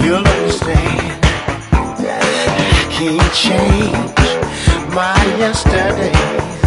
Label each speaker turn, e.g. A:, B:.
A: you'll understand that I can't change my yesterday.